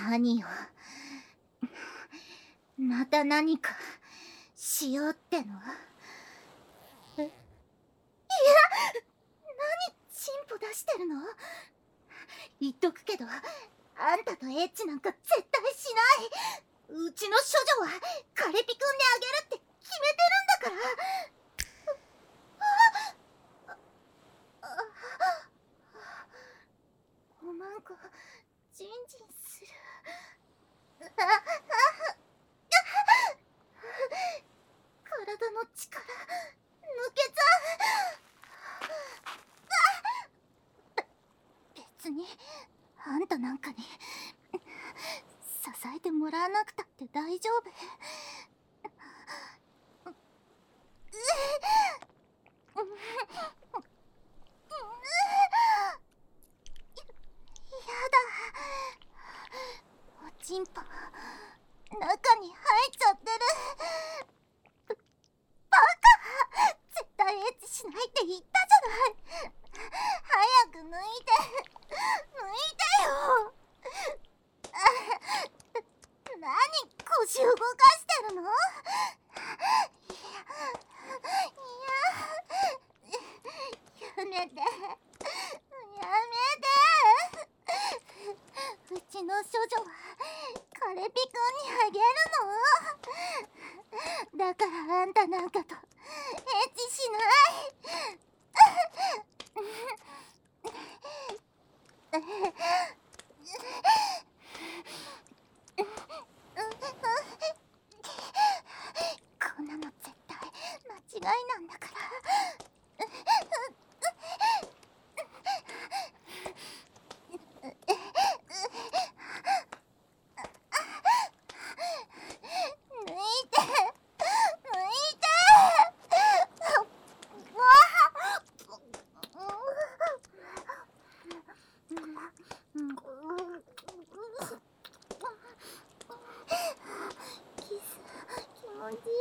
何よ。また何かしようっての？え、いや、何チンポ出してるの？言っとくけど、あんたとエッチなんか絶対しない。うちの処女はカレピくんであげるって決めてるんだから。おまんこジンジンする。体の力抜けた。別にあんたなんかに支えてもらわなくたって大丈夫。やだ、おちんぽ中に入っちゃってる。バカ、絶対エッチしないって言ったじゃない。早く抜いてよ。何腰動かしてるの？やめて、うちの処女はカレピくんにあげるの。だからあんたなんかとエッチしない。こんなの絶対間違いなんだから。抜いて。キス気持ちいい。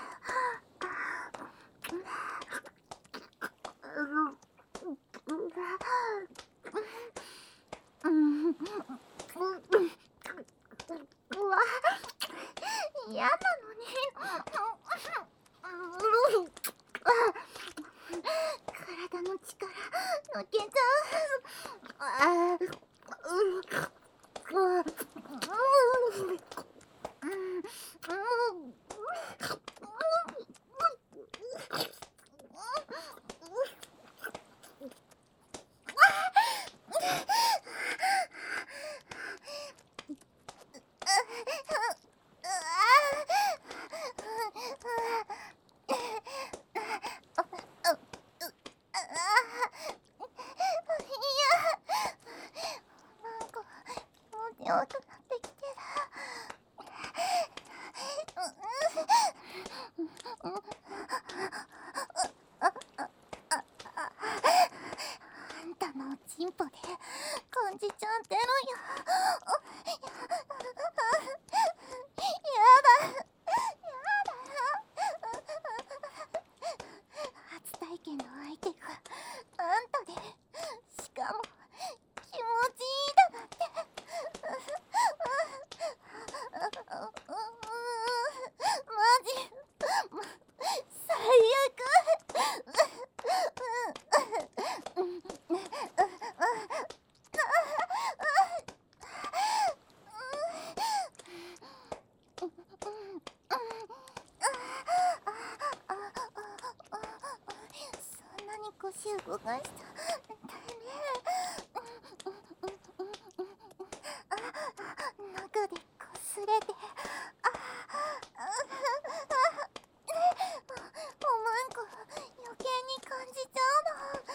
うわ、嫌なのに。体の力抜けちゃう。弱くなってきてる。あんたのおちんぽで感じちゃってるよ。やだ。初体験の相手があんたで、しかも気持ちいいだなんて。マジ最悪。そんなに腰動かした。中でこすれて。おまんこ余計に感じちゃうの。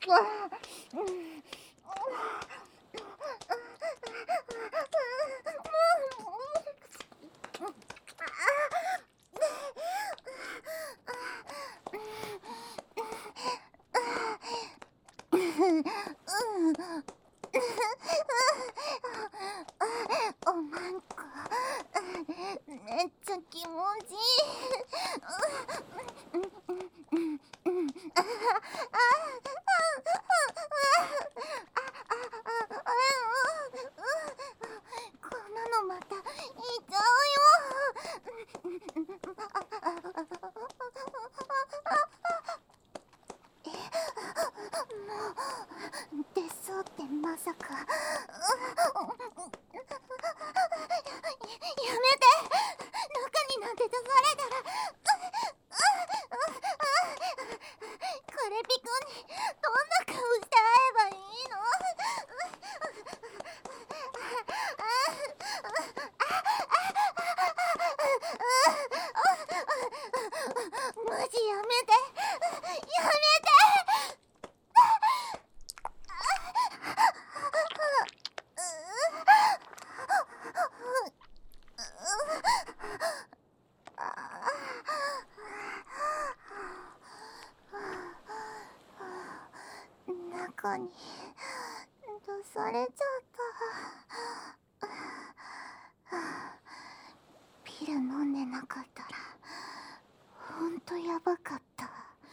なんかめっちゃ気持ちいい。こんなのまたいっちゃうよ。もう出そうってまさか。やめて。中になんて出されたらカレピくんにどんな顔して会えばいいの？マジやめて。やめて。中に出されちゃった。ピル飲んでなかったらほんとやばかった。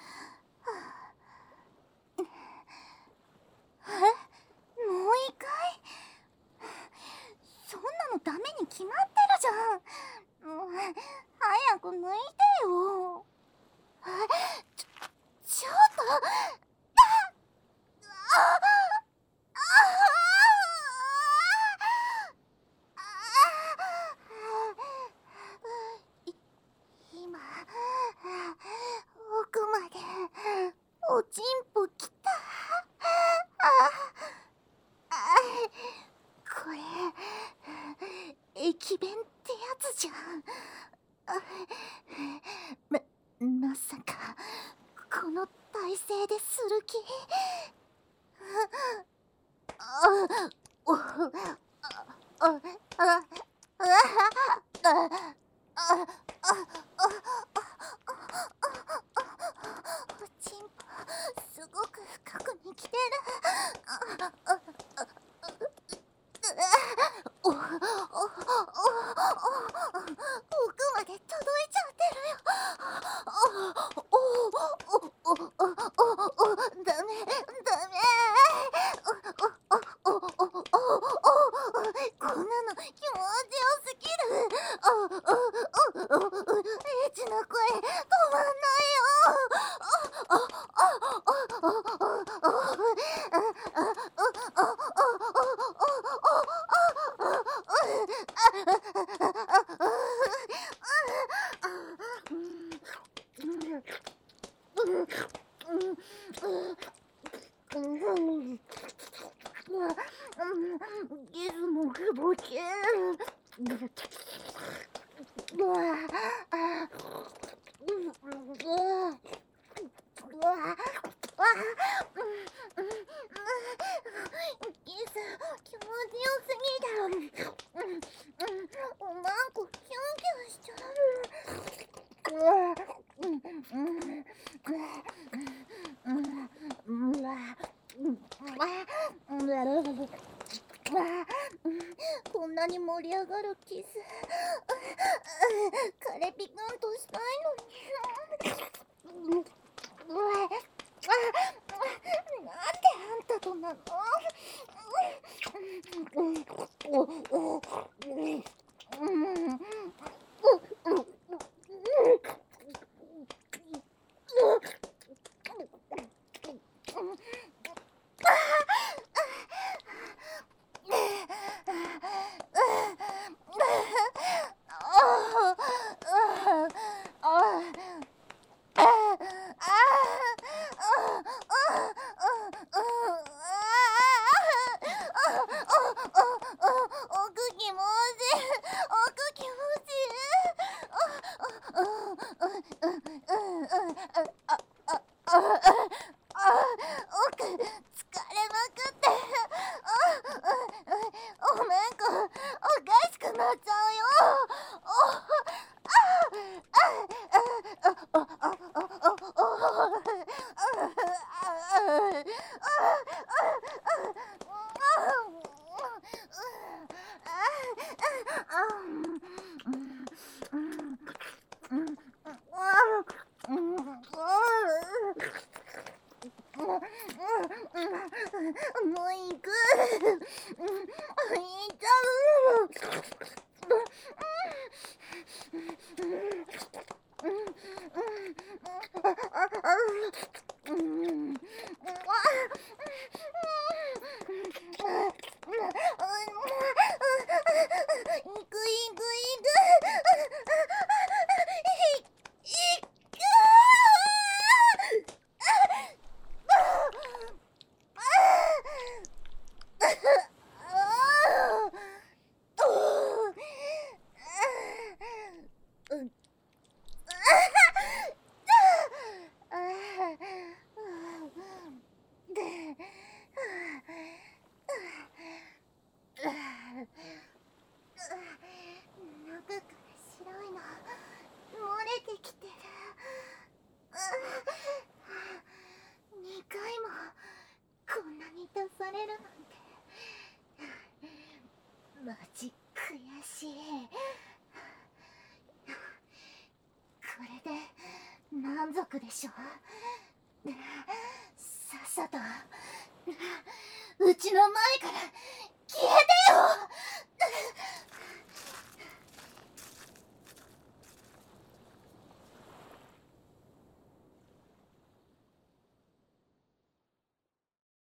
もう一回？そんなのダメに決まってるじゃん。もう早く抜いてよ。ちょっと。今奥までおちんぽきた。これ駅弁ってやつじゃん。まさかこの体勢でする気？おちんぽすごく深くに来てる。奥まで届いちゃってるよ。ダメダメ。こんなの気持ちよすぎる。エッチな声止まんないよ。ギズモ気持ちいい。ギズ気持ちよすぎだろ。おまんこキュンキュンしちゃこんなに盛り上がるキスカレピくんとしたいのに。なんであんたとなの？奥気持ちいい。奥まくっておめんこおかしくなっちゃうよ。もう行く。行っちゃう。中から白いの漏れてきてる。2回もこんなに出されるなんてマジ悔しい。これで満足でしょ。さっさとうちの前から消えてよ。